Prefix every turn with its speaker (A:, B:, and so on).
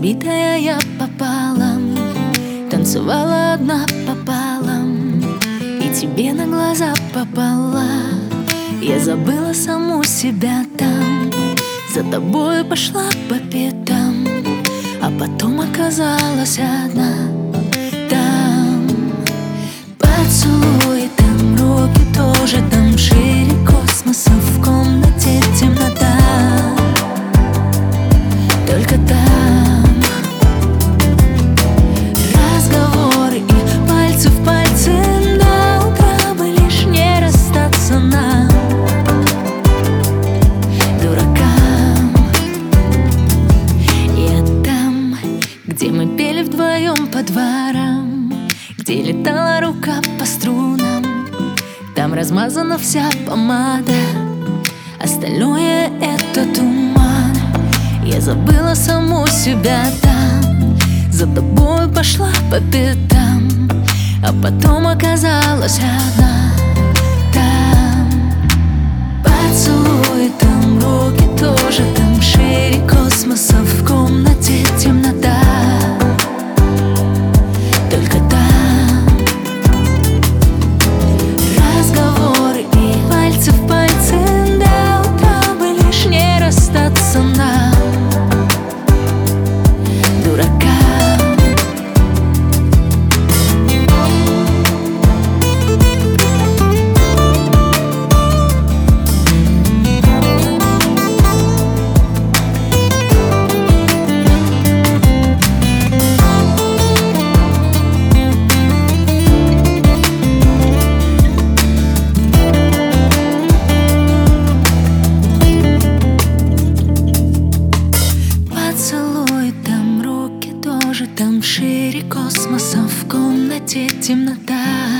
A: Разбитая я пополам, танцевала одна пополам, и тебе на глаза попала. Я забыла саму себя там, за тобой пошла по пятам, а потом оказалась одна. Там поцелуи, там руки тоже, там шире космоса, в комнате темнота. Только там разговоры и пальцы в пальцы, до утра бы лишь не расстаться нам, дуракам. Я там, где мы пели вдвоем по дворам, где летала рука по струнам, там размазана вся помада, остальное это туман. Я забыла саму себя там, за тобой пошла по пятам, а потом оказалась одна. Там поцелуи, там руки тоже, там шире космоса, в комнате темнота. Только там разговоры и пальцы в пальцы, до утра бы лишь не расстаться нам, дуракам. Там шире космоса, в комнате темнота.